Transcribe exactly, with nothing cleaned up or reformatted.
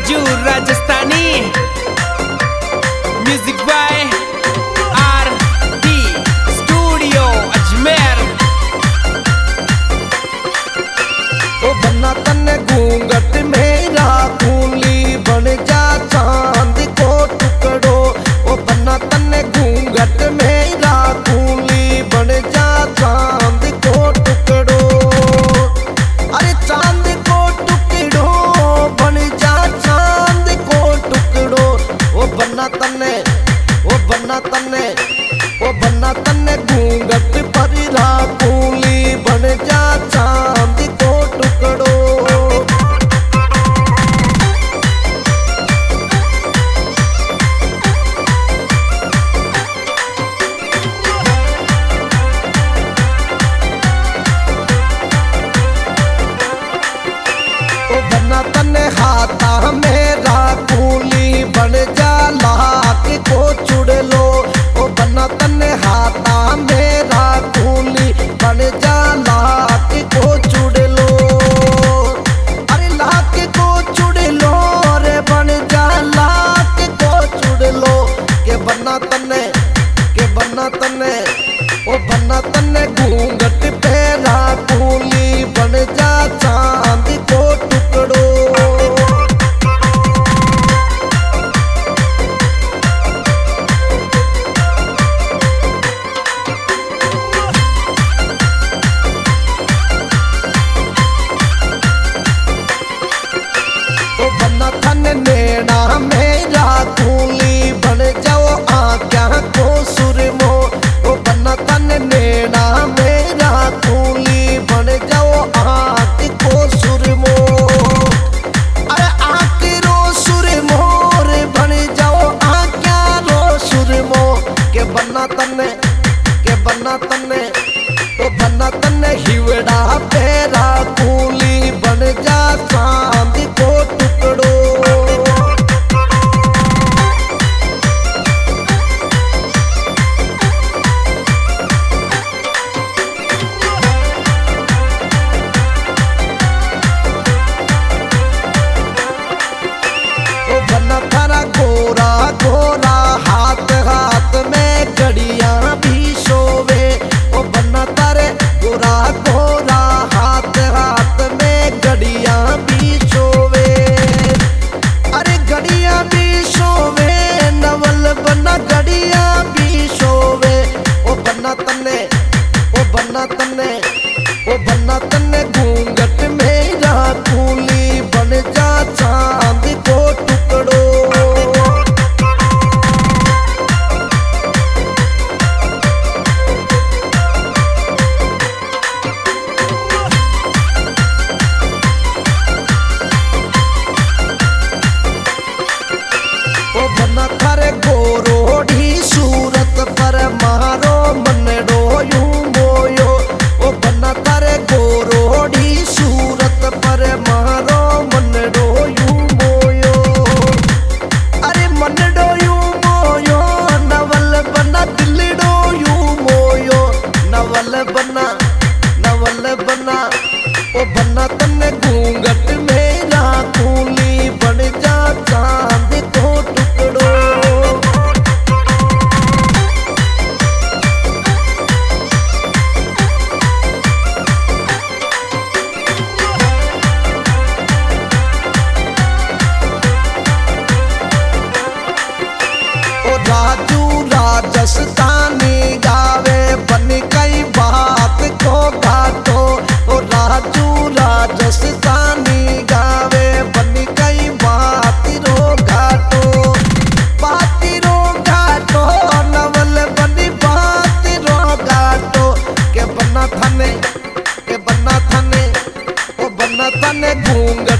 Raju Rajasthani music by R D studio Ajmer. ओ बन्ना तन्ने घूंघट मेरा कूली बन जा चांद को टुकड़ो। ओ बन्ना तन्ने घूंघट मेरा कूली बन जा चांद को टुकड़ो। अरे चांद को टुकड़ो बन जा चांद को टुकड़ो। ओ बन्ना तन्ने ओ बन्ना तन्ने ओ बन्ना तन्ने घूंघट पर कूली बन जा चांद को टुकड़ो। ओ बन्ना तन्ने हाथा मेरा कूली बन जा लाख को चुड़ लो। ओ बन्ना तन्ने हाथा मेरा कूली बन जा लाख को चुड़ लो। अरे लाख को चुड़ लो रे बन जा लाख को चुड़ लो। के बन्ना तन्ने के बन्ना तन्ने ओ बन्ना तन्ने घूंघट पेरा कूली बन जा चांद को टुकड़ो। ओ बन्ना तन्ने नेड़ा मेरा कूली बन जाओ आँख्या को सुरमो। ओ बन्ना तन्ने नेड़ा मेरा कूली बन जाओ आँख को सुरमो। अरे आँख रो सुरमो रे बन जाओ आँख्या रो सुरमो। के बन्ना तन्ने के बन्ना तन्ने ओ बन्ना तन्ने हिवड़ा पेरा कूली बन जा चांद को टुकड़ो। ओ बन्ना थारा गोरा गोरा हाथ हाथ में घड़ियां भी सोवे। ओ बन्ना तारे गोरा गोरा हाथ हाथ में घड़ियां भी सोवे। अरे घड़ियां भी सोवे नवल बन्ना घड़ियां भी सोवे। ओ बन्ना तन्ने ओ बन्ना तन्ने ओ बन्ना तन्ने घूंघट मेरा कूली बन जा चांद को टुकड़ो। ओ बन्ना थारे गोरोढ़ी सूरत पर मारो मनडो यूं मोयो। ओ बन्ना थारे गोरोढ़ी सूरत पर मारो मनडो यूं मोयो। अरे मनडो यूं मोयो नवल बन्ना दिलडो यूं मोयो। नवल बन्ना नवल बन्ना ओ बन्ना तन्ने घूंघट मेरा कूली बन जा चांद को टुकड़ो। ओ राजू राजस्थानी गावे बन कई बात को घाटो। ओ राजू राजस्थानी गावे बन कई बात रो घाटो। बात रो घाटो नवल बनी बात रो घाटो। के बन्ना थाने के बन्ना थाने ओ बन्ना थाने घूंघ